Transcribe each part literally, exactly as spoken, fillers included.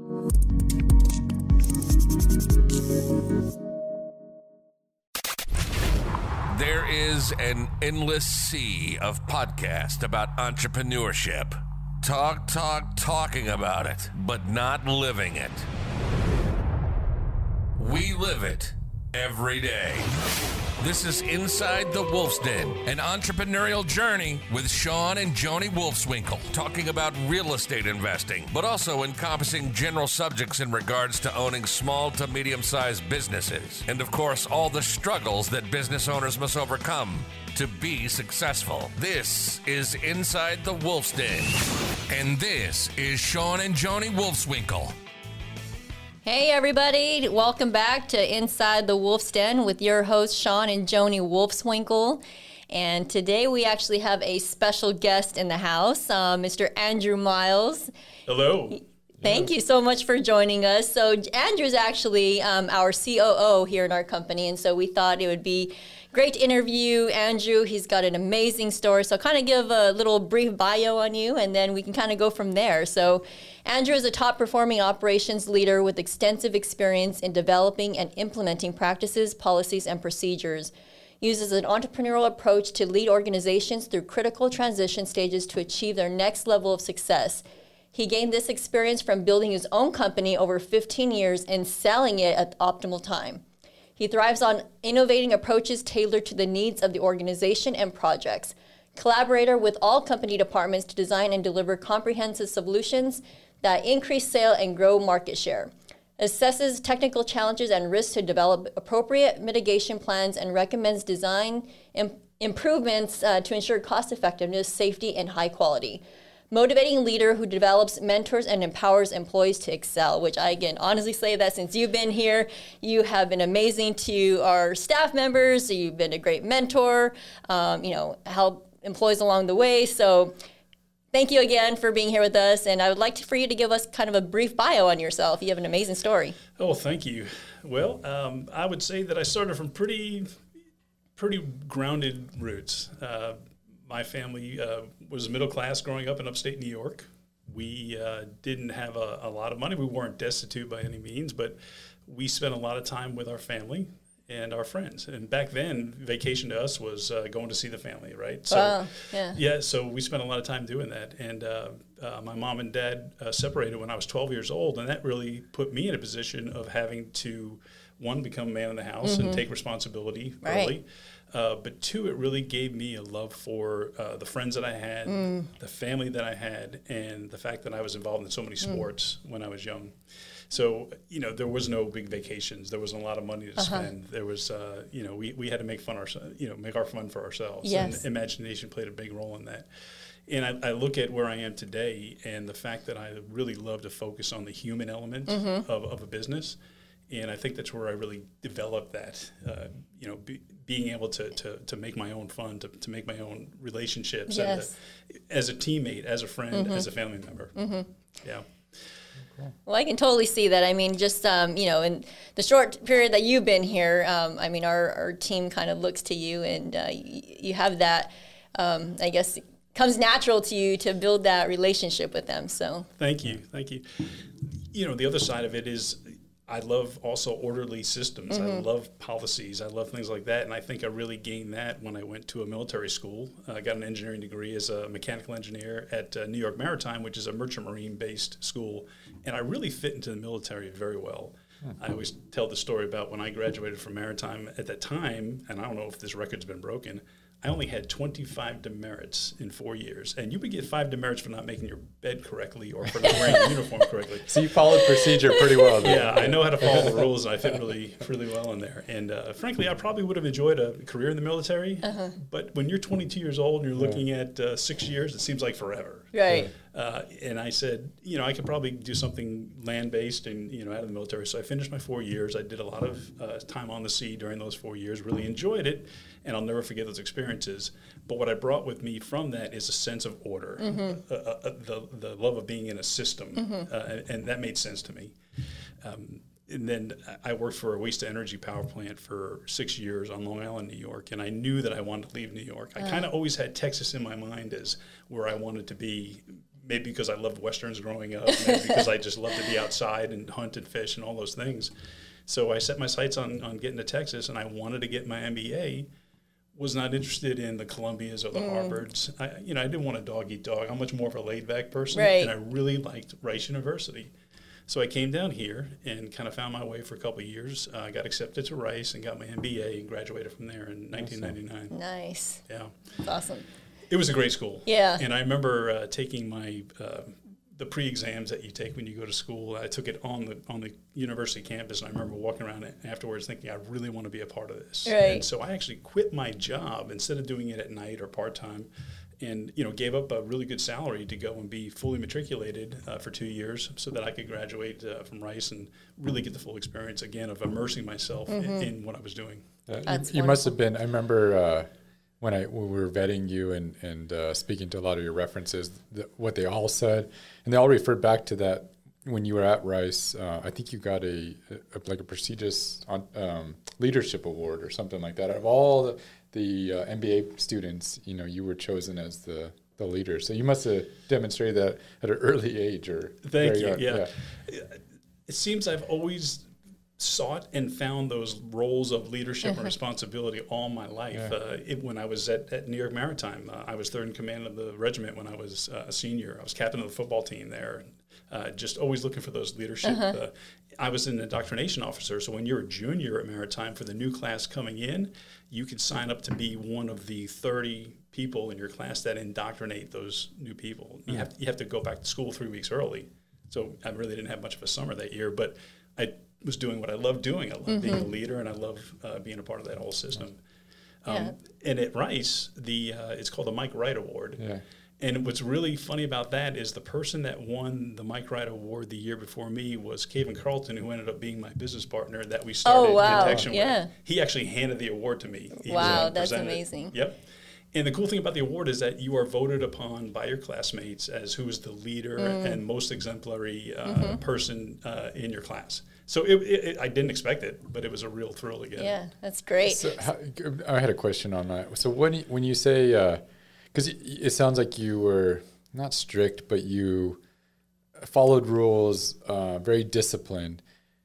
There is an endless sea of podcasts about entrepreneurship. Talk, talk, talking about it, but not living it. We live it every day. This is Inside the Wolf's Den, an entrepreneurial journey with Sean and Joni Wolfswinkel, talking about real estate investing, but also encompassing general subjects in regards to owning small to medium-sized businesses, and of course, all the struggles that business owners must overcome to be successful. This is Inside the Wolf's Den, and this is Sean and Joni Wolfswinkel. Hey everybody, welcome back to Inside the Wolf's Den with your hosts Sean and Joni Wolfswinkel. And today we actually have a special guest in the house, uh, Mister Andrew Miles. Hello. Thank you so much for joining us. So Andrew's actually um, our C O O here in our company, and so we thought it would be great to interview Andrew. He's got an amazing story, so kind of give a little brief bio on you, and then we can kind of go from there. So Andrew is a top-performing operations leader with extensive experience in developing and implementing practices, policies, and procedures. Uses an entrepreneurial approach to lead organizations through critical transition stages to achieve their next level of success. He gained this experience from building his own company over fifteen years and selling it at the optimal time. He thrives on innovating approaches tailored to the needs of the organization and projects. Collaborator with all company departments to design and deliver comprehensive solutions that increase sale and grow market share. Assesses technical challenges and risks to develop appropriate mitigation plans and recommends design im- improvements uh, to ensure cost effectiveness, safety, and high quality. Motivating leader who develops, mentors, and empowers employees to excel, which I can honestly say that since you've been here, you have been amazing to our staff members. You've been a great mentor, um, you know, help employees along the way. So thank you again for being here with us. And I would like to, for you to give us kind of a brief bio on yourself. You have an amazing story. Oh, thank you. Well, um, I would say that I started from pretty, pretty grounded roots. Uh, My family uh, was middle class growing up in upstate New York. We uh, didn't have a, a lot of money. We weren't destitute by any means, but we spent a lot of time with our family and our friends. And back then, vacation to us was uh, going to see the family, right? So, wow, yeah. Yeah, so we spent a lot of time doing that. And uh, uh, my mom and dad uh, separated when I was twelve years old, and that really put me in a position of having to, one, become a man in the house mm-hmm. and take responsibility right. early. Uh, but two, it really gave me a love for uh, the friends that I had, mm. the family that I had, and the fact that I was involved in so many sports mm. when I was young. So, you know, there was no big vacations. There wasn't a lot of money to uh-huh. spend. There was, uh, you know, we, we had to make fun ourselves, you know, make our fun for ourselves. Yes. And imagination played a big role in that. And I, I look at where I am today and the fact that I really love to focus on the human element mm-hmm. of, of a business. And I think that's where I really developed that, uh, you know, be, being able to, to, to make my own fun, to, to make my own relationships yes. as, a, as a teammate, as a friend, mm-hmm. as a family member. Mm-hmm. Yeah. Well, I can totally see that. I mean, just, um, you know, in the short period that you've been here, um, I mean, our, our team kind of looks to you and uh, you, you have that, um, I guess, comes natural to you to build that relationship with them. So thank you. Thank you. You know, the other side of it is, I love also orderly systems. Mm-hmm. I love policies. I love things like that. And I think I really gained that when I went to a military school. Uh, I got an engineering degree as a mechanical engineer at uh, New York Maritime, which is a merchant marine-based school. And I really fit into the military very well. Mm-hmm. I always tell the story about when I graduated from Maritime at that time, and I don't know if this record's been broken, I only had twenty-five demerits in four years. And you would get five demerits for not making your bed correctly or for not wearing a uniform correctly. So you followed procedure pretty well. Then. Yeah, I know how to follow the rules, and I fit really, really well in there. And uh, frankly, I probably would have enjoyed a career in the military. Uh-huh. But when you're twenty-two years old and you're looking yeah. at uh, six years, it seems like forever. Right. Uh, and I said, you know, I could probably do something land-based and, you know, out of the military. So I finished my four years. I did a lot of uh, time on the sea during those four years, really enjoyed it, and I'll never forget those experiences. But what I brought with me from that is a sense of order, mm-hmm. uh, uh, the, the love of being in a system, mm-hmm. uh, and, and that made sense to me. Um, and then I worked for a waste-to-energy power plant for six years on Long Island, New York, and I knew that I wanted to leave New York. I uh. kind of always had Texas in my mind as where I wanted to be maybe because I loved Westerns growing up, maybe because I just loved to be outside and hunt and fish and all those things. So I set my sights on, on getting to Texas, and I wanted to get my M B A. Was not interested in the Columbias or the mm. Harvards. I, you know, I didn't want a dog eat dog. I'm much more of a laid back person, right. and I really liked Rice University. So I came down here and kind of found my way for a couple of years. I uh, got accepted to Rice and got my M B A and graduated from there in nineteen ninety-nine. Nice. Yeah. That's awesome. It was a great school. Yeah. And I remember uh, taking my uh, the pre-exams that you take when you go to school. I took it on the on the university campus, and I remember walking around it afterwards thinking, I really want to be a part of this. Right. And so I actually quit my job instead of doing it at night or part-time, and you know gave up a really good salary to go and be fully matriculated uh, for two years so that I could graduate uh, from Rice and really get the full experience again of immersing myself mm-hmm. in, in what I was doing. Uh, you, you must have been, I remember uh, when I when we were vetting you and, and uh, speaking to a lot of your references, the, what they all said, and they all referred back to that when you were at Rice. Uh, I think you got a, a like a prestigious um, leadership award or something like that. Out of all the, the uh, M B A students, you know, you were chosen as the, the leader. So you must have demonstrated that at an early age. Or Thank you. Young. Yeah. yeah, it seems I've always sought and found those roles of leadership and responsibility all my life. Yeah. Uh, it, when I was at, at New York Maritime, uh, I was third in command of the regiment when I was uh, a senior. I was captain of the football team there. Uh, just always looking for those leadership. Uh-huh. Uh, I was an indoctrination officer, so when you're a junior at Maritime, for the new class coming in, you can sign up to be one of the thirty people in your class that indoctrinate those new people. You mm-hmm. have you have to go back to school three weeks early. So I really didn't have much of a summer that year, but I was doing what I loved doing. I love mm-hmm. being a leader, and I love uh, being a part of that whole system. Um, yeah. And at Rice, the uh, it's called the Mike Wright Award. Yeah. And what's really funny about that is the person that won the Mike Wright Award the year before me was Caven Carlton, who ended up being my business partner that we started oh, wow. Detection yeah. with. He actually handed the award to me. He wow, was, uh, that's amazing. Yep. And the cool thing about the award is that you are voted upon by your classmates as who is the leader mm. and most exemplary uh, mm-hmm. person uh, in your class. So it, it, I didn't expect it, but it was a real thrill again. Yeah, that's great. So, how, I had a question on that. So when you, when you say, because uh, it, it sounds like you were not strict, but you followed rules, uh, very disciplined.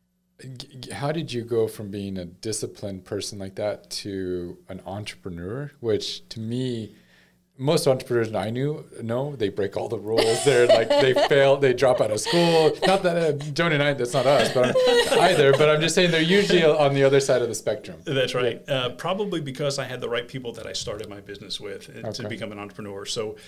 How did you go from being a disciplined person like that to an entrepreneur, which to me, most entrepreneurs I knew, no, they break all the rules. They're like, they fail, they drop out of school. Not that, uh, Joni and I, that's not us but I'm, either, but I'm just saying they're usually on the other side of the spectrum. That's right. Uh, probably because I had the right people that I started my business with okay. to become an entrepreneur. So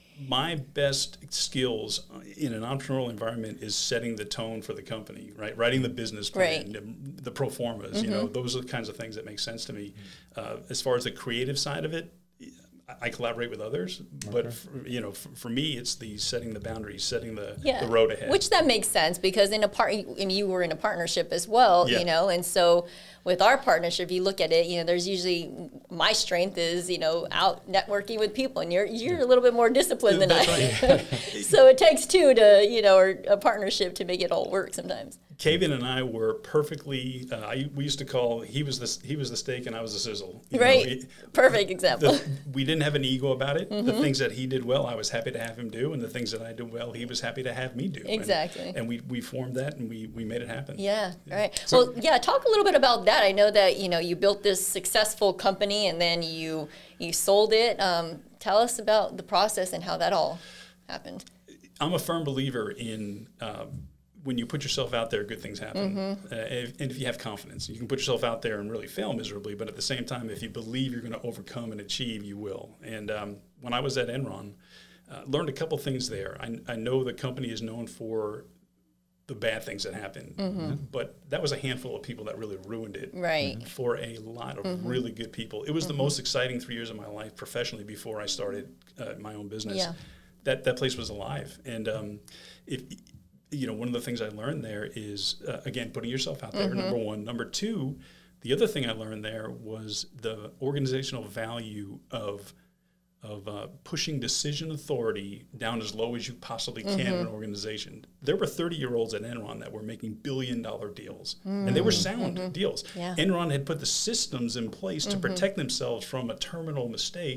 my best skills in an entrepreneurial environment is setting the tone for the company, right? Writing the business plan, right. the pro formas, mm-hmm. you know, those are the kinds of things that make sense to me. Uh, as far as the creative side of it, I collaborate with others, okay. but for, you know, for, for me, it's the setting the boundaries, setting the, yeah. the road ahead. Which that makes sense because in a part, I mean, you were in a partnership as well, yeah. you know, and so with our partnership, you look at it, you know, there's usually my strength is, you know, out networking with people, and you're you're a little bit more disciplined than That's I. Right. So it takes two to, you know, or a partnership to make it all work sometimes. Caven and I were perfectly. Uh, I, we used to call he was the he was the steak and I was the sizzle. You right, know, he, perfect example. The, we didn't have an ego about it. Mm-hmm. The things that he did well, I was happy to have him do, and the things that I did well, he was happy to have me do. Exactly. And, and we, we formed that, and we, we made it happen. Yeah, yeah. Right. So, well, yeah. Talk a little bit about that. I know that you know you built this successful company, and then you you sold it. Um, tell us about the process and how that all happened. I'm a firm believer in. Um, when you put yourself out there, good things happen. Mm-hmm. Uh, if, and if you have confidence, you can put yourself out there and really fail miserably, but at the same time, if you believe you're going to overcome and achieve, you will. And um, when I was at Enron, uh, learned a couple things there. I, I know the company is known for the bad things that happen, mm-hmm. but that was a handful of people that really ruined it right. for a lot of mm-hmm. really good people. It was mm-hmm. the most exciting three years of my life professionally before I started uh, my own business. Yeah. That, that place was alive. And um, if you know, one of the things I learned there is, uh, again, putting yourself out there, mm-hmm. number one. Number two, the other thing I learned there was the organizational value of of uh, pushing decision authority down as low as you possibly can mm-hmm. in an organization. There were thirty-year-olds at Enron that were making billion-dollar deals, mm-hmm. and they were sound mm-hmm. deals. Yeah. Enron had put the systems in place mm-hmm. to protect themselves from a terminal mistake,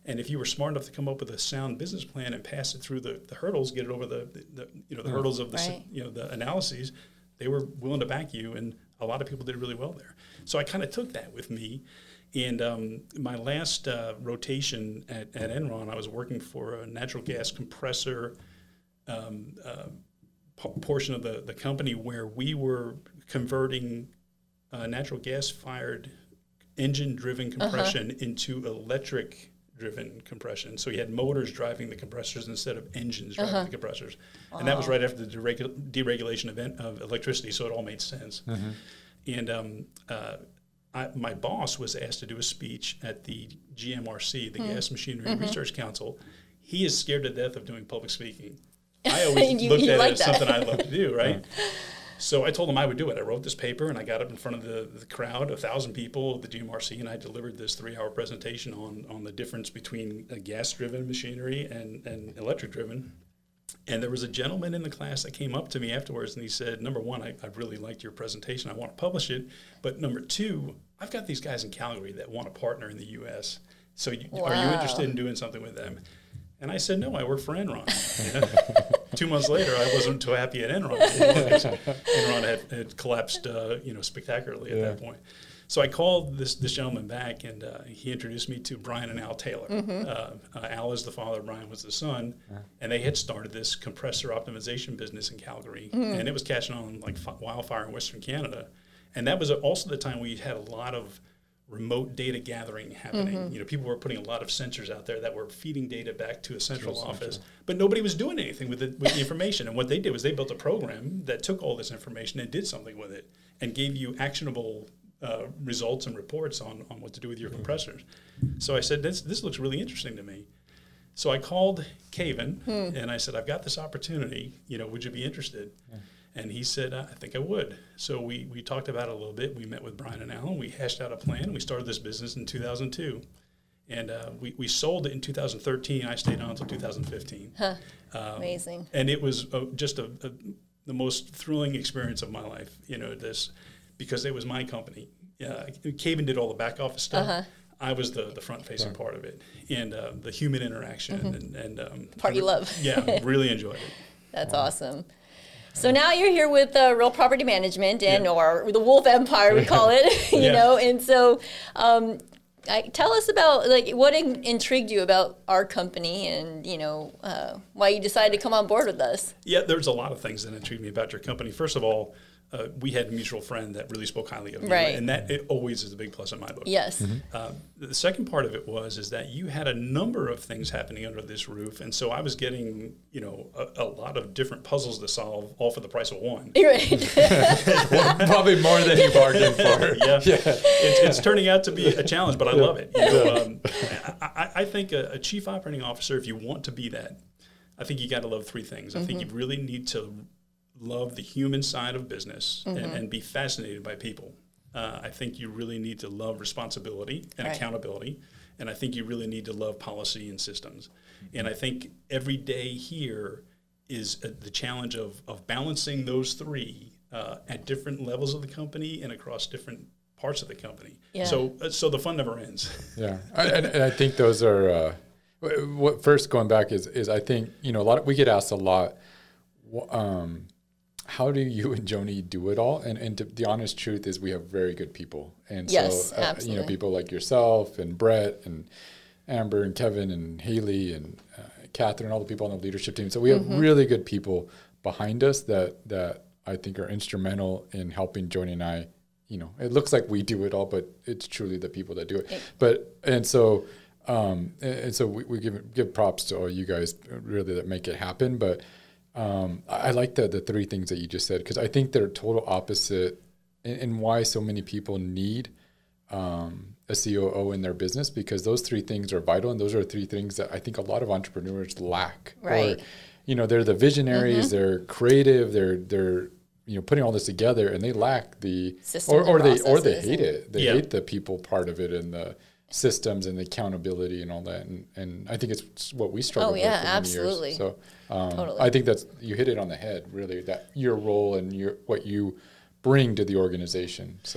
And if you were smart enough to come up with a sound business plan and pass it through the, the hurdles, get it over the, the, the you know the hurdles of the right. you know the analyses, they were willing to back you, and a lot of people did really well there. So I kind of took that with me. And um, my last uh, rotation at, at Enron, I was working for a natural gas compressor um, uh, p- portion of the, the company where we were converting uh, natural gas-fired engine-driven compression uh-huh. into electric-driven compression. So you had motors driving the compressors instead of engines driving uh-huh. the compressors. Wow. And that was right after the deregu- deregulation of, en- of electricity, so it all made sense. Mm-hmm. And um, uh, I, my boss was asked to do a speech at the G M R C, the mm. Gas Machinery mm-hmm. Research Council. He is scared to death of doing public speaking. I always you, looked you at like it as that. something I love to do, right? So I told him I would do it. I wrote this paper, and I got up in front of the, the crowd, a thousand people at the G M R C, and I delivered this three-hour presentation on, on the difference between a gas-driven machinery and, and electric-driven. And there was a gentleman in the class that came up to me afterwards, and he said, number one, I, I really liked your presentation. I want to publish it. But number two, I've got these guys in Calgary that want to partner in the U S. So you, wow. are you interested in doing something with them? And I said, no, I work for Enron. You know? Two months later, I wasn't too happy at Enron. Enron had, had collapsed uh, you know, spectacularly at yeah. that point. So I called this, this gentleman back, and uh, he introduced me to Brian and Al Taylor. Mm-hmm. Uh, uh, Al is the father, Brian was the son, uh-huh. and they had started this compressor optimization business in Calgary, mm-hmm. and it was catching on like f- wildfire in Western Canada. And that was also the time we had a lot of remote data gathering happening. Mm-hmm. You know, people were putting a lot of sensors out there that were feeding data back to a central True office, center. But nobody was doing anything with, it, with the information. And what they did was they built a program that took all this information and did something with it and gave you actionable Uh, results and reports on, on what to do with your compressors. So I said, this this looks really interesting to me. So I called Caven, hmm. and I said, I've got this opportunity. You know, would you be interested? Yeah. And he said, I think I would. So we, we talked about it a little bit. We met with Brian and Alan. We hashed out a plan. We started this business in two thousand two. And uh, we, we sold it in two thousand thirteen. I stayed on until two thousand fifteen. Huh. Um, Amazing. And it was uh, just a, a, the most thrilling experience of my life, you know, this, because it was my company. Uh, Caven did all the back office stuff. Uh-huh. I was the, the front-facing right. part of it, and uh, the human interaction. Mm-hmm. and, and um, part you love. Yeah, really enjoyed it. That's wow. awesome. So now you're here with uh, Real Property Management, and yeah. or the Wolf Empire, we call it, you yeah. know. And so, um, I, tell us about like what in, intrigued you about our company, and you know uh, why you decided to come on board with us. Yeah, there's a lot of things that intrigued me about your company. First of all, Uh, we had a mutual friend that really spoke highly of you, right. and that it always is a big plus in my book. Yes. Mm-hmm. Uh, the second part of it was is that you had a number of things happening under this roof, and so I was getting, you know, a, a lot of different puzzles to solve, all for the price of one. Right. Well, probably more than you bargained for. yeah, yeah. It's, it's turning out to be a challenge, but I yeah. love it. You know, um, I, I think a, a chief operating officer, if you want to be that, I think you got to love three things. I mm-hmm. think you really need to love the human side of business mm-hmm. and, and be fascinated by people. Uh, I think you really need to love responsibility and right. accountability. And I think you really need to love policy and systems. Mm-hmm. And I think every day here is uh, the challenge of, of balancing those three uh, at different levels of the company and across different parts of the company. Yeah. So uh, so the fun never ends. Yeah, I, and, and I think those are, uh, what first going back is, is I think, you know, a lot of, we get asked a lot, um, how do you and Joni do it all? And and to, the honest truth is we have very good people. And yes, so, uh, absolutely. you know, people like yourself and Brett and Amber and Kevin and Haley and uh, Catherine, all the people on the leadership team. So we have mm-hmm. really good people behind us that, that I think are instrumental in helping Joni and I, you know, it looks like we do it all, but it's truly the people that do it. it but, and so, um, and, and so we, we give, give props to all you guys really that make it happen. But, Um, I, I like the the three things that you just said, because I think they're total opposite in, in why so many people need um, a C O O in their business, because those three things are vital, and those are three things that I think a lot of entrepreneurs lack. Right. Or, you know, they're the visionaries, mm-hmm. they're creative, they're they're you know putting all this together, and they lack the systems or, or they or they and hate it. They yeah. hate the people part of it and the systems and the accountability and all that, and, and I think it's what we struggle oh, yeah, with for many absolutely. years. So um, totally. I think that's you hit it on the head, really. That your role and your what you bring to the organization. So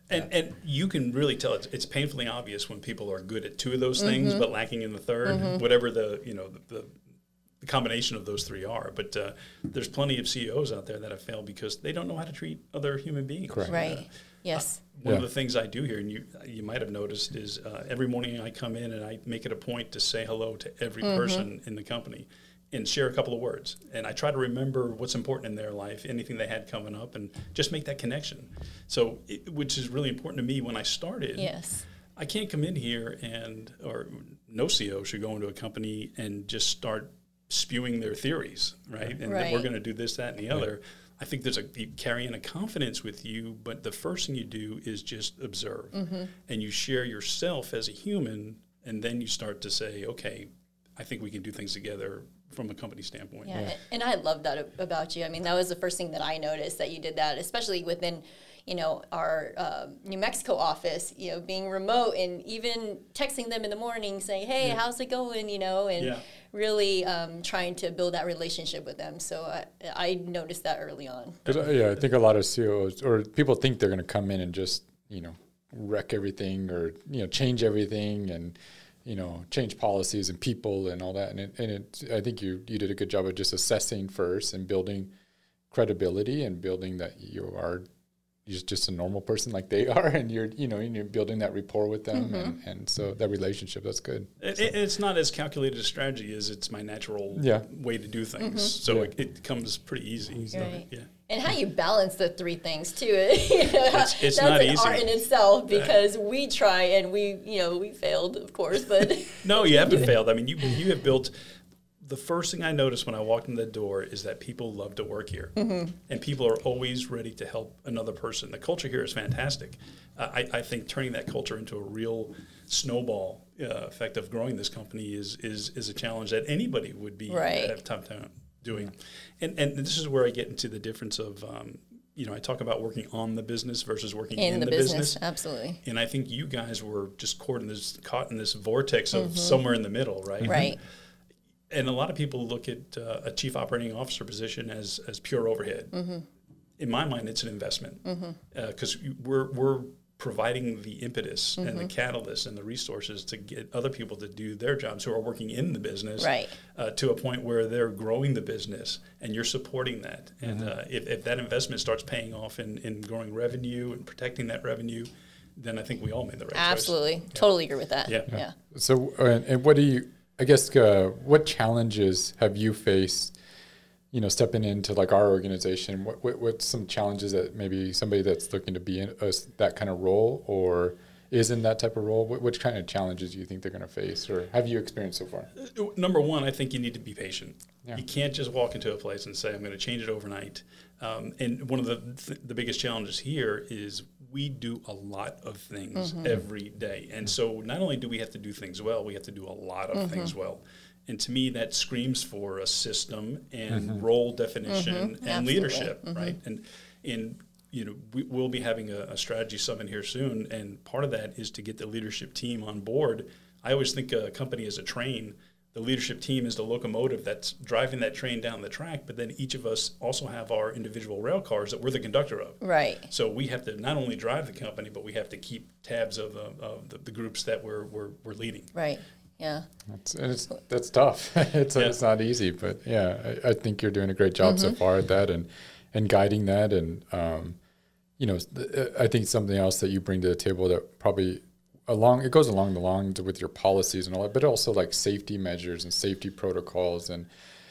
And and you can really tell it's, it's painfully obvious when people are good at two of those things mm-hmm. but lacking in the third, mm-hmm. whatever the you know the, the combination of those three are. But uh, there's plenty of C E Os out there that have failed because they don't know how to treat other human beings. Correct. Right. Uh, yes. Uh, one yeah. of the things I do here, and you you might have noticed, is uh, every morning I come in and I make it a point to say hello to every mm-hmm. person in the company and share a couple of words. And I try to remember what's important in their life, anything they had coming up, and just make that connection. So, it, which is really important to me when I started. Yes. I can't come in here and, or no C E O should go into a company and just start spewing their theories, right? And right. that we're going to do this, that, and the other. I think there's a you carry in a confidence with you, but the first thing you do is just observe. Mm-hmm. And you share yourself as a human, and then you start to say, okay, I think we can do things together from a company standpoint. Yeah, yeah. And I love that about you. I mean, that was the first thing that I noticed, that you did that, especially within, you know, our uh, New Mexico office, you know, being remote and even texting them in the morning saying, hey, yeah. how's it going, you know, and yeah. really um, trying to build that relationship with them. So I, I noticed that early on. Yeah, I think a lot of C E Os or people think they're going to come in and just, you know, wreck everything or, you know, change everything and, you know, change policies and people and all that. And it, and it, I think you, you did a good job of just assessing first and building credibility and building that you are just, just a normal person like they are. And you're, you know, you're building that rapport with them. Mm-hmm. And, and so that relationship, that's good. It, so. It's not as calculated a strategy as it's my natural yeah. way to do things. Mm-hmm. So yeah. it, it comes pretty easy. easy. Right. Yeah. And how you balance the three things too, you know, it's, it's that's not an easy. art in itself because we try and we, you know, we failed, of course, but no, you haven't failed. I mean, you you have built. The first thing I noticed when I walked in the door is that people love to work here, mm-hmm. and people are always ready to help another person. The culture here is fantastic. Uh, I, I think turning that culture into a real snowball uh, effect of growing this company is is is a challenge that anybody would be right. have tough time doing. And and this is where I get into the difference of, um, you know, I talk about working on the business versus working in, in the, the business. business. Absolutely. And I think you guys were just caught in this, caught in this vortex of mm-hmm. somewhere in the middle, right? Right. And a lot of people look at uh, a chief operating officer position as as pure overhead. Mm-hmm. In my mind, it's an investment because mm-hmm. uh, we're we're providing the impetus mm-hmm. and the catalyst and the resources to get other people to do their jobs who are working in the business right. uh, to a point where they're growing the business and you're supporting that. Mm-hmm. And uh, if, if that investment starts paying off in, in growing revenue and protecting that revenue, then I think we all made the right Absolutely. choice. Absolutely. Totally agree with that. Yeah. yeah. yeah. So, uh, and what do you, I guess, uh, what challenges have you faced, you know, stepping into like our organization? What, what what's some challenges that maybe somebody that's looking to be in a, that kind of role or is in that type of role? What, what kind of challenges do you think they're going to face or have you experienced so far? Number one, I think you need to be patient. Yeah. You can't just walk into a place and say, I'm going to change it overnight. Um, and one of the th- the biggest challenges here is we do a lot of things mm-hmm. every day. And so not only do we have to do things well, we have to do a lot of mm-hmm. things well. And to me, that screams for a system and mm-hmm. role definition mm-hmm. and Absolutely. leadership, mm-hmm. right? And in you know, we, we'll be having a, a strategy summit here soon, and part of that is to get the leadership team on board. I always think a company is a train. The leadership team is the locomotive that's driving that train down the track, but then each of us also have our individual rail cars that we're the conductor of. Right. So we have to not only drive the company, but we have to keep tabs of, uh, of the, the groups that we're, we're, we're leading. Right. Yeah, that's and it's that's tough. it's yeah. it's not easy, but yeah, I, I think you're doing a great job mm-hmm. so far at that and and guiding that, and um, you know, th- I think something else that you bring to the table that probably along it goes along the lines with your policies and all that, but also like safety measures and safety protocols, and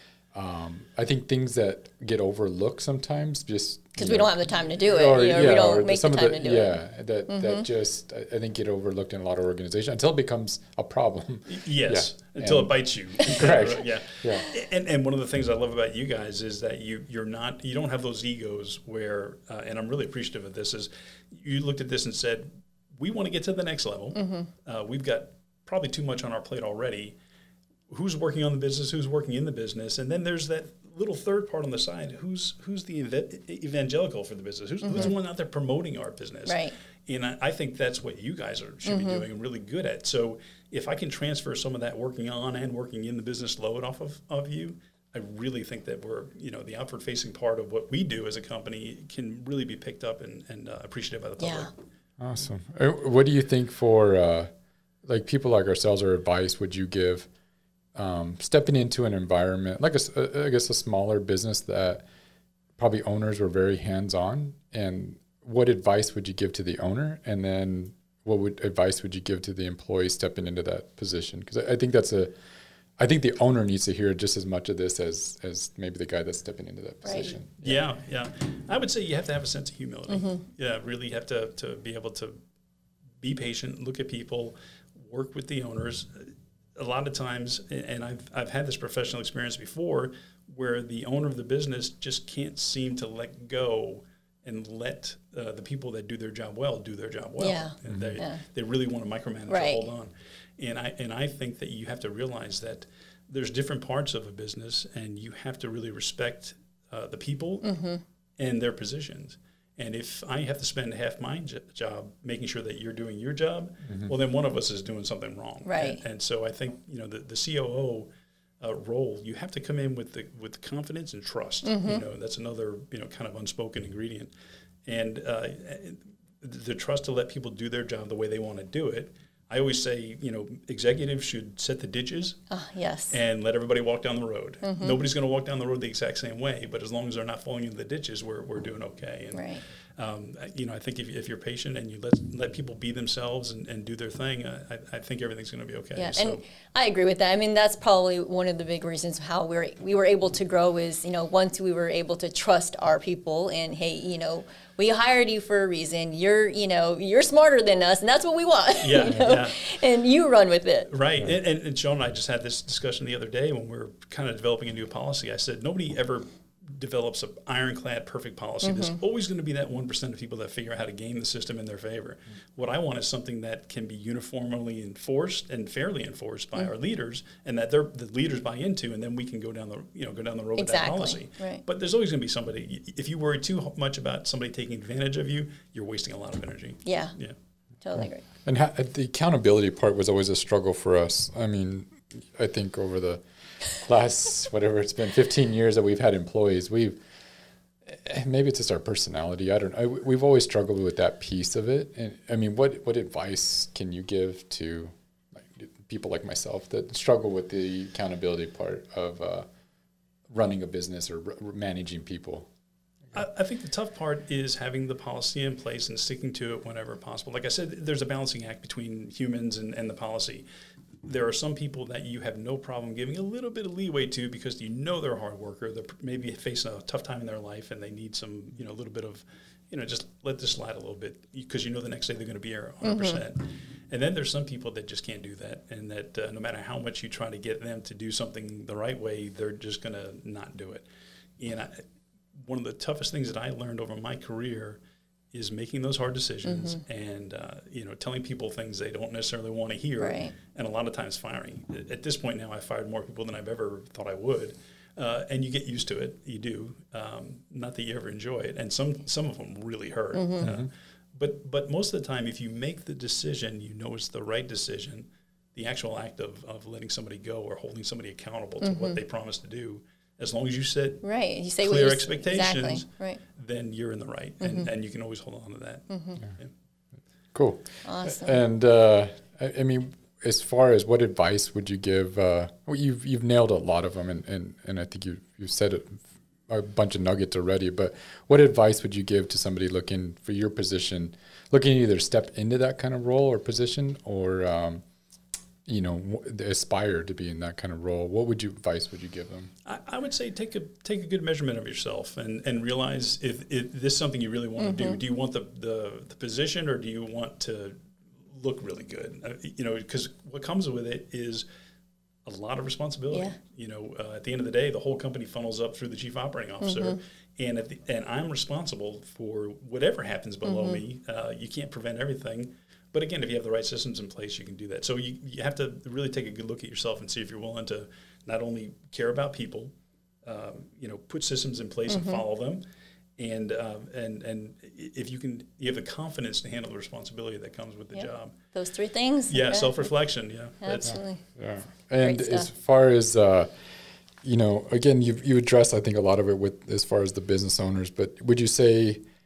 um, I think things that get overlooked sometimes just because we know, don't have the time to do it. Or, you know, yeah, we don't or make some the time of the, to do yeah, it. Yeah, that mm-hmm. that just I think get overlooked in a lot of organizations until it becomes a problem. Yes, yeah. until and, it bites you. Correct. yeah. yeah. And and one of the things I love about you guys is that you you're not you don't have those egos where uh, and I'm really appreciative of this is you looked at this and said we want to get to the next level. Mm-hmm. Uh, we've got probably too much on our plate already. Who's working on the business? Who's working in the business? And then there's that little third part on the side. Who's who's the ev- evangelical for the business? Who's, mm-hmm. who's the one out there promoting our business? Right. And I, I think that's what you guys are should mm-hmm. be doing and really good at. So if I can transfer some of that working on and working in the business load off of, of you, I really think that we're, you know, the outward-facing part of what we do as a company can really be picked up and, and uh, appreciated by the public. Yeah. Awesome. Uh, What do you think for uh, like people like ourselves, or advice would you give um, stepping into an environment like a, s- uh, I guess a smaller business that probably owners were very hands-on, and what advice would you give to the owner, and then what would advice would you give to the employee stepping into that position? Because I, I think that's a I think the owner needs to hear just as much of this as as maybe the guy that's stepping into that Right. position. Yeah, yeah. I would say you have to have a sense of humility. Yeah, really have to, to be able to be patient, look at people, work with the owners. A lot of times, and I've, I've had this professional experience before, where the owner of the business just can't seem to let go and let uh, the people that do their job well do their job well. Yeah. And they, Yeah. they really want to micromanage Right. or hold on. And I and I think that you have to realize that there's different parts of a business, and you have to really respect uh, the people and their positions. And if I have to spend half my j- job making sure that you're doing your job, well, then one of us is doing something wrong. Right. And, and so I think, you know, the, the C O O uh, role, you have to come in with the with confidence and trust. You know, that's another, you know, kind of unspoken ingredient. And uh, the trust to let people do their job the way they want to do it. I always say, you know, executives should set the ditches Ah, yes. and let everybody walk down the road. Nobody's going to walk down the road the exact same way, but as long as they're not falling into the ditches, we're, we're doing okay. And, Right. um, you know, I think if, if you're patient and you let let people be themselves and, and do their thing, I, I think everything's going to be okay. Yeah, So, and I agree with that. I mean, that's probably one of the big reasons how we were we were able to grow is, you know, once we were able to trust our people and, hey, you know, we hired you for a reason. You're, you know, you're smarter than us, and that's what we want. Yeah, you know? yeah. And you run with it. Right. And, and, and Sean and I just had this discussion the other day when we were kind of developing a new policy. I said, nobody ever develops an ironclad perfect policy. There's always going to be that one percent of people that figure out how to game the system in their favor. What I want is something that can be uniformly enforced and fairly enforced by our leaders, and that they're, the leaders buy into, and then we can go down the, you know, go down the road Exactly. with that policy. Right. But there's always going to be somebody, if you worry too much about somebody taking advantage of you, you're wasting a lot of energy. Yeah, Yeah. totally agree. And ha- the accountability part was always a struggle for us. I mean, I think over the last, whatever it's been, fifteen years that we've had employees, we've, maybe it's just our personality. I don't know. I, we've always struggled with that piece of it. And I mean, what, what advice can you give to like, people like myself that struggle with the accountability part of uh, running a business or r- managing people? I, I think the tough part is having the policy in place and sticking to it whenever possible. Like I said, there's a balancing act between humans and, and the policy. There are some people that you have no problem giving a little bit of leeway to because you know they're a hard worker. They're maybe facing a tough time in their life and they need some, you know, a little bit of, you know, just let this slide a little bit because you know the next day they're going to be here one hundred percent. Mm-hmm. And then there's some people that just can't do that, and that uh, no matter how much you try to get them to do something the right way, they're just going to not do it. And I, one of the toughest things that I learned over my career is making those hard decisions mm-hmm. and, uh, you know, telling people things they don't necessarily want to hear, right. and a lot of times firing. At this point now, I've fired more people than I've ever thought I would, uh, and you get used to it. You do. Um, not that you ever enjoy it, and some some of them really hurt. Mm-hmm. Uh, but but most of the time, if you make the decision, you know it's the right decision. The actual act of, of letting somebody go or holding somebody accountable to mm-hmm. what they promised to do, as long as you set right. you say clear what expectations, exactly. right. then you're in the right, and, mm-hmm. and you can always hold on to that. Mm-hmm. Yeah. Yeah. Cool. Awesome. And uh, I, I mean, as far as what advice would you give? Uh, well, you've you've nailed a lot of them, and, and, and I think you you said it, a bunch of nuggets already. But what advice would you give to somebody looking for your position, looking to either step into that kind of role or position, or um, you know, w- aspire to be in that kind of role? What would you advice would you give them? I, I would say take a take a good measurement of yourself and, and realize if, if this is something you really want mm-hmm. to do. Do you want the, the, the position, or do you want to look really good? Uh, you know, because what comes with it is a lot of responsibility. Yeah. You know, uh, at the end of the day, the whole company funnels up through the chief operating officer, mm-hmm. and at the, and I'm responsible for whatever happens below mm-hmm. me. Uh, you can't prevent everything. But again, if you have the right systems in place, you can do that. So you, you have to really take a good look at yourself and see if you're willing to not only care about people, uh, you know, put systems in place mm-hmm. and follow them, and um, and and if you can, you have the confidence to handle the responsibility that comes with the yep. job. Those three things. Yeah, okay. Self-reflection. Yeah, absolutely. Yeah, and as far as uh, you know, again, you you address I think a lot of it with as far as the business owners. But would you say?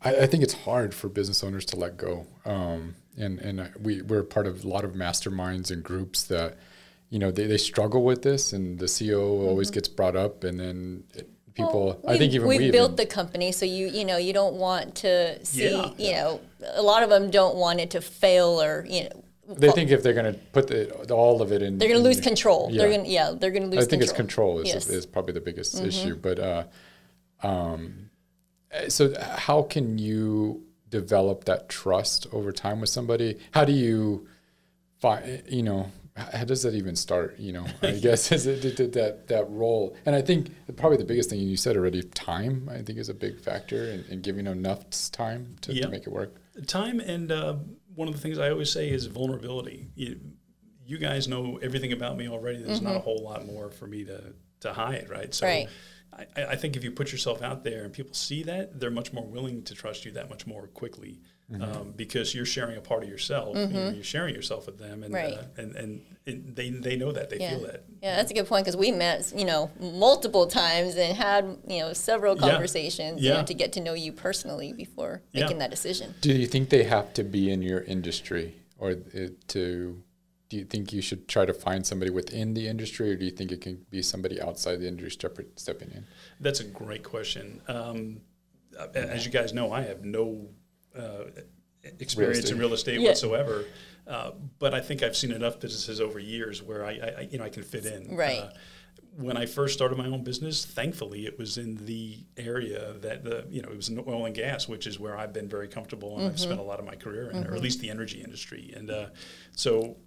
I, I think it's hard for business owners to let go. Um, and and I- we, we're part of a lot of masterminds and groups that, you know, they, they struggle with this, and the C O O Mm-hmm. always gets brought up, and then it, people, Well, I think we've- even we've we built even, the company, so you you know you don't want to see Yeah. you know a lot of them don't want it to fail or you know they think if they're going to put the, all of it in, they're going to in- lose control. Yeah. They're going yeah they're going to lose. I think control. it's control is, Yes. Mm-hmm. is probably the biggest issue. But uh, um, so how can you develop that trust over time with somebody? How do you find, you know, how does that even start? You know, I guess is it, did that that role? And I think probably the biggest thing, and you said already, time, I think is a big factor in, in giving enough time to, Yeah. to make it work. Time, and uh, one of the things I always say is vulnerability. You, you guys know everything about me already. There's not a whole lot more for me to, to hide, right? So Right. I, I think if you put yourself out there and people see that, they're much more willing to trust you that much more quickly, um, because you're sharing a part of yourself. You know, you're sharing yourself with them, and Right. uh, and, and and they they know that, they Yeah. feel that. Yeah, that's a good point because we met, you know, multiple times and had, you know, several Yeah. conversations, you Yeah. know, to get to know you personally before Yeah. making that decision. Do you think they have to be in your industry, or it, to? Do you think you should try to find somebody within the industry, or do you think it can be somebody outside the industry step, stepping in? That's a great question. Um, as you guys know, I have no uh, experience estate. in real estate Yeah. whatsoever, uh, but I think I've seen enough businesses over years where I, I you know, I can fit in. Right. Uh, when I first started my own business, thankfully, it was in the area that the you know it was in oil and gas, which is where I've been very comfortable and I've spent a lot of my career in, or at least the energy industry. And uh, so.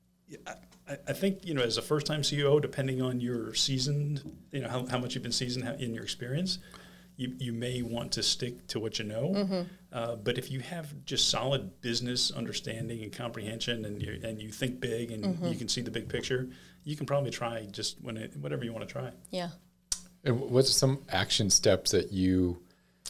I, I think, you know, as a first-time C E O, depending on your seasoned, you know, how, how much you've been seasoned how- in your experience, you, you may want to stick to what you know. Uh, but if you have just solid business understanding and comprehension, and you and you think big and you can see the big picture, you can probably try just when it, whatever you want to try. Yeah. And what's some action steps that you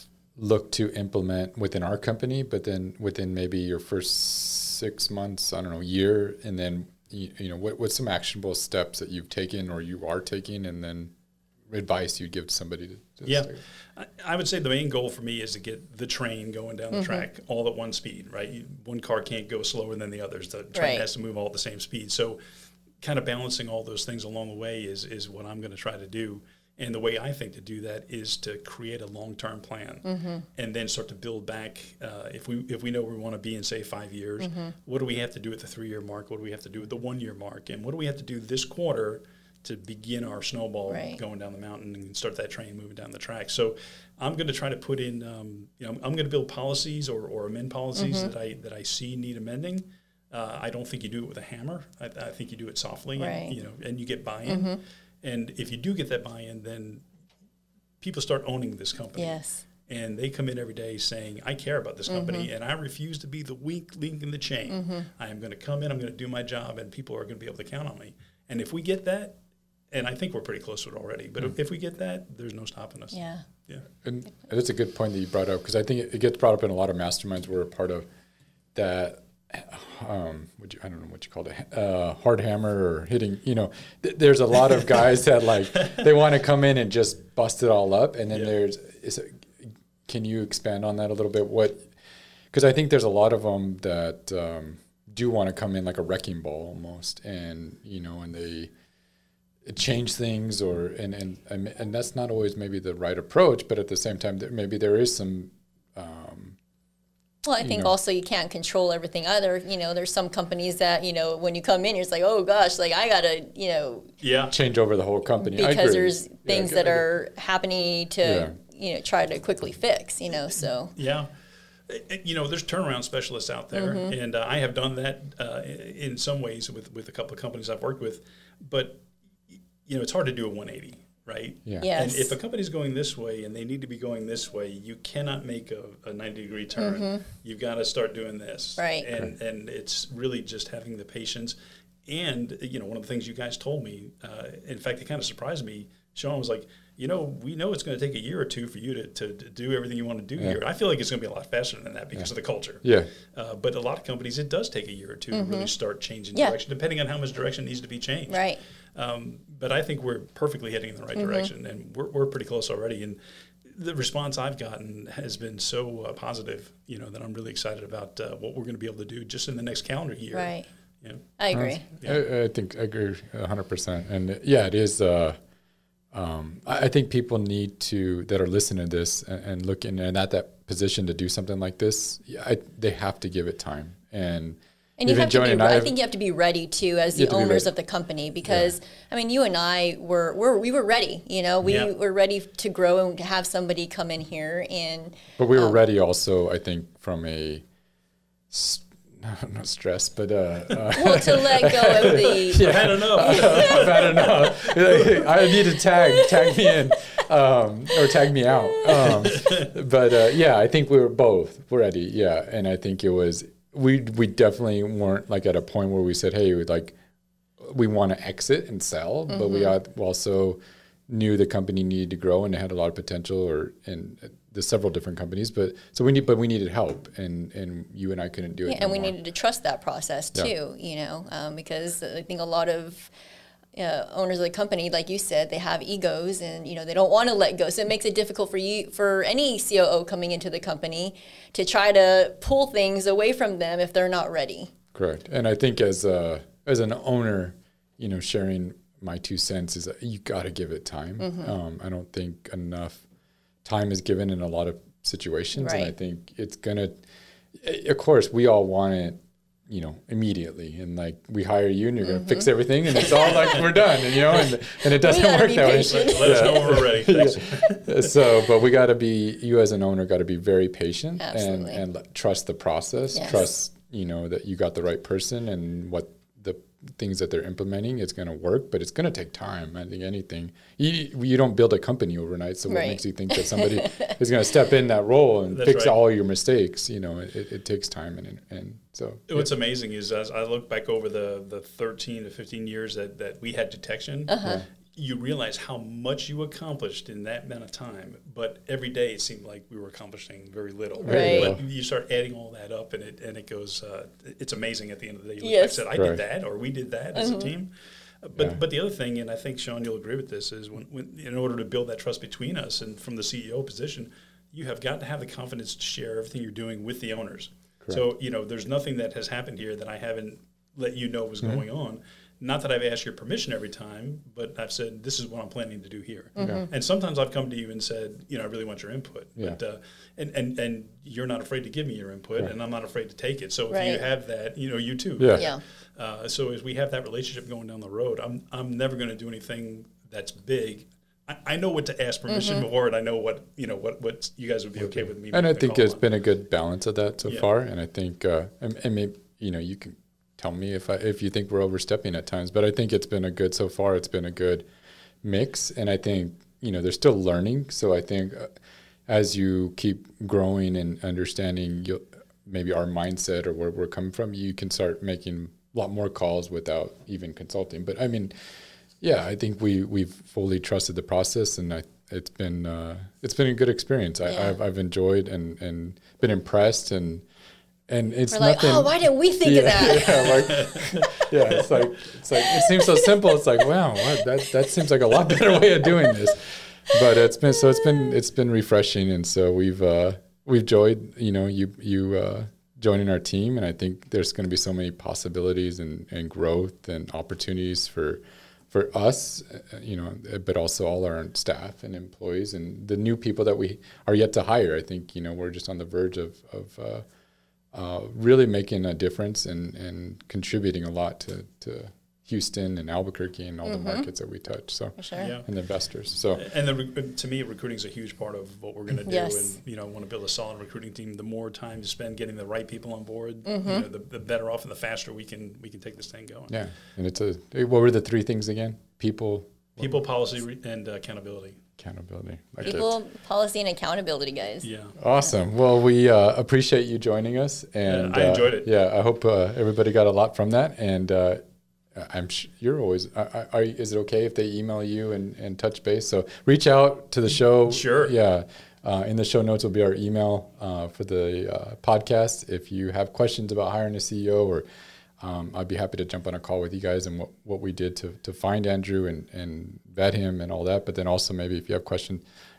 look to implement within our company, but then within maybe your first six months, I don't know, year, and then you, you know, what what's some actionable steps that you've taken or you are taking, and then advice you'd give to somebody to, to Yeah, start? I, I would say the main goal for me is to get the train going down the track all at one speed, right? You, one car can't go slower than the others. The train Right. has to move all at the same speed. So kind of balancing all those things along the way is, is what I'm going to try to do. And the way I think to do that is to create a long-term plan and then start to build back. Uh, if we if we know where we want to be in, say, five years, what do we have to do at the three-year mark? What do we have to do at the one-year mark? And what do we have to do this quarter to begin our snowball Right. going down the mountain and start that train moving down the track? So I'm going to try to put in, um, you know, I'm going to build policies or, or amend policies that I that I see need amending. Uh, I don't think you do it with a hammer. I, I think you do it softly, Right. and, you know, and you get buy-in. And if you do get that buy-in, then people start owning this company. Yes. And they come in every day saying, I care about this company, and I refuse to be the weak link in the chain. I am going to come in, I'm going to do my job, and people are going to be able to count on me. And if we get that, and I think we're pretty close to it already, but if, if we get that, there's no stopping us. Yeah. Yeah. And that's a good point that you brought up, because I think it, it gets brought up in a lot of masterminds we're a part of, that um, what you, I don't know what you call it, uh, hard hammer or hitting. You know, th- there's a lot of guys that like they want to come in and just bust it all up, and then Yeah. there's. Is it, can you expand on that a little bit? What? Because I think there's a lot of them that um, do want to come in like a wrecking ball almost, and you know, and they change things, or and and and, and that's not always maybe the right approach. But at the same time, there, maybe there is some. Um, Well, I think know. also you can't control everything either. You know, there's some companies that, you know, when you come in, you're just like, oh gosh, like I gotta, you know, Yeah. change over the whole company I because agree. there's Yeah, things I that agree. are happening to, Yeah. you know, try to quickly fix, you know, so. Yeah. Uh, You know, there's turnaround specialists out there, and uh, I have done that uh, in some ways with, with a couple of companies I've worked with. But, you know, it's hard to do a one eighty, right? Yeah. Yes. And if a company's going this way and they need to be going this way, you cannot make a, a ninety degree turn. You've got to start doing this. Right. And, and it's really just having the patience. And, you know, one of the things you guys told me, uh, in fact, it kind of surprised me. Sean was like, you know, we know it's going to take a year or two for you to, to, to do everything you want to do Yeah. here. I feel like it's going to be a lot faster than that because of the culture. Yeah. Uh, but a lot of companies, it does take a year or two to really start changing Yeah. direction, depending on how much direction needs to be changed. Right. Um, but I think we're perfectly heading in the right direction, and we're, we're pretty close already. And the response I've gotten has been so uh, positive, you know, that I'm really excited about uh, what we're going to be able to do just in the next calendar year. Right. You know? I agree. Yeah. I, I think I agree one hundred percent. And uh, yeah, it is. Uh, um, I, I think people need to, that are listening to this and, and looking and at that position to do something like this, yeah, I, they have to give it time. And And you even have to Joni be, and I, I, think you have to be ready too, as You the have to be owners ready. of the company, because I mean, you and I were, were we were ready. You know, we Yeah. were ready to grow and to have somebody come in here and. but we were um, ready also, I think, from a, s- not stress, but uh, uh, Well, to let go of the. I've had enough. I've had enough. I need to tag, tag me in, um, or tag me out. Um, but uh, yeah, I think we were both ready. Yeah, and I think it was we we definitely weren't like at a point where we said, hey, we'd like we want to exit and sell, mm-hmm. but we had, also knew the company needed to grow and it had a lot of potential, or in the several different companies. But so we need, but we needed help, and and you and I couldn't do it. Yeah, and we anymore. needed to trust that process Yeah. too, you know, um, because I think a lot of uh, owners of the company, like you said, they have egos, and you know they don't want to let go. So it makes it difficult for you, for any C O O coming into the company, to try to pull things away from them if they're not ready. Correct. And I think as a as an owner, you know, sharing my two cents is that you got to give it time. Mm-hmm. Um, I don't think enough time is given in a lot of situations, and I Right. think it's gonna. Of course, we all want it, you know, immediately, and like we hire you, and you're gonna fix everything, and it's all like we're done, and you know, and and it doesn't gotta work be that patient. way. Let us know when we're ready. Thanks. So, but we got to be, you as an owner got to be very patient and, Absolutely. and let- trust the process, Yes. trust, you know, that you got the right person and what the things that they're implementing is going to work, but it's going to take time. I think anything, you, you don't build a company overnight. So what Right. makes you think that somebody is going to step in that role and That's fix right. all your mistakes? You know, it, it, it takes time. And, and so, What's amazing is as I look back over the, the thirteen to fifteen years that, that we had detection, Uh-huh. you realize how much you accomplished in that amount of time. But every day it seemed like we were accomplishing very little. Right. But you start adding all that up, and it and it goes. Uh, it's amazing at the end of the day. You look Yes. back and said, I Right. did that, or we did that as a team. Uh, But Yeah. but the other thing, and I think Sean, you'll agree with this, is when, when in order to build that trust between us and from the C E O position, you have got to have the confidence to share everything you're doing with the owners. So, you know, there's nothing that has happened here that I haven't let you know was going on. Not that I've asked your permission every time, but I've said, this is what I'm planning to do here. And sometimes I've come to you and said, you know, I really want your input. Yeah. But, uh, and, and, and you're not afraid to give me your input, Right. and I'm not afraid to take it. So if Right. you have that, you know, you too. Yeah. Yeah. Uh, so as we have that relationship going down the road, I'm, I'm never going to do anything that's big. I, I know what to ask permission Mm-hmm. for, and I know what, you know, what, what you guys would be okay with me. and I making the think call there's on. been a good balance of that so Yeah. far. And I think, uh, and, and maybe, you know, you can tell me if I, if you think we're overstepping at times, but I think it's been a good, so far it's been a good mix. And I think, you know, they're still learning. So I think uh, as you keep growing and understanding you'll, maybe our mindset or where we're coming from, you can start making a lot more calls without even consulting. But I mean, yeah, I think we, we've fully trusted the process, and I, it's been, uh, it's been a good experience. I, Yeah. I've, I've enjoyed and, and been impressed, and, and it's We're like, nothing. oh, why didn't we think yeah, of that? Yeah, like, yeah, it's like it's like it seems so simple. It's like, wow, what, that that seems like a lot better way of doing this. But it's been so it's been it's been refreshing, and so we've uh, we've enjoyed you know you you uh, joining our team, and I think there's going to be so many possibilities and, and growth and opportunities for for us, uh, you know, but also all our staff and employees and the new people that we are yet to hire. I think you know we're just on the verge of of uh, Uh, really making a difference and, and contributing a lot to, to Houston and Albuquerque and all Mm-hmm. the markets that we touch. So, For sure. Yeah. and the investors. So, And the, re- to me, recruiting is a huge part of what we're going to do. Yes. And, you know, I want to build a solid recruiting team. The more time you spend getting the right people on board, Mm-hmm. you know, the, the better off and the faster we can we can take this thing going. yeah. And it's a, what were the three things again? People, People, policy, re- and uh, accountability. accountability. Like that. People, policy, and accountability, guys. Yeah. Awesome. Well, we uh, appreciate you joining us. And Yeah, I enjoyed uh, it. Yeah, I hope uh, everybody got a lot from that. And uh, I'm sh- you're always, are, are, is it okay if they email you and, and touch base? So reach out to the show. Sure. Yeah. Uh, in the show notes will be our email uh, for the uh, podcast. If you have questions about hiring a C E O, or um, I'd be happy to jump on a call with you guys and what, what we did to, to find Andrew and, and vet him and all that. But then also maybe if you have questions,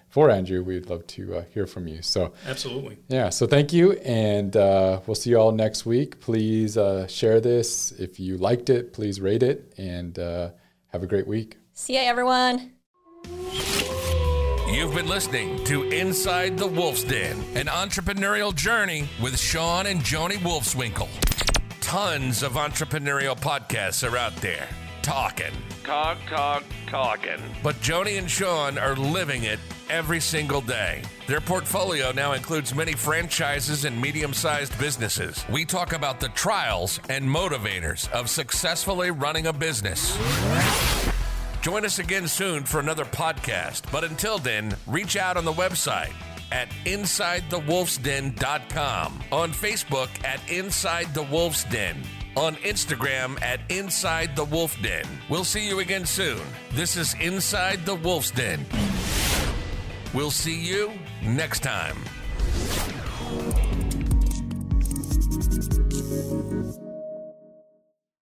for Andrew, we'd love to uh, hear from you. So absolutely. Yeah. So thank you. And uh, we'll see you all next week. Please uh, share this. If you liked it, please rate it, and uh, have a great week. See ya, everyone. You've been listening to Inside the Wolf's Den, an entrepreneurial journey with Sean and Joni Wolfswinkel. Tons of entrepreneurial podcasts are out there. Talking. Talk, talk, talking. But Joni and Sean are living it every single day. Their portfolio now includes many franchises and medium-sized businesses. We talk about the trials and motivators of successfully running a business. Join us again soon for another podcast. But until then, reach out on the website at inside the wolf's den dot com, on Facebook at Inside the Wolf's Den, on Instagram at Inside the Wolf Den. We'll see you again soon. This is Inside the Wolf's Den. We'll see you next time.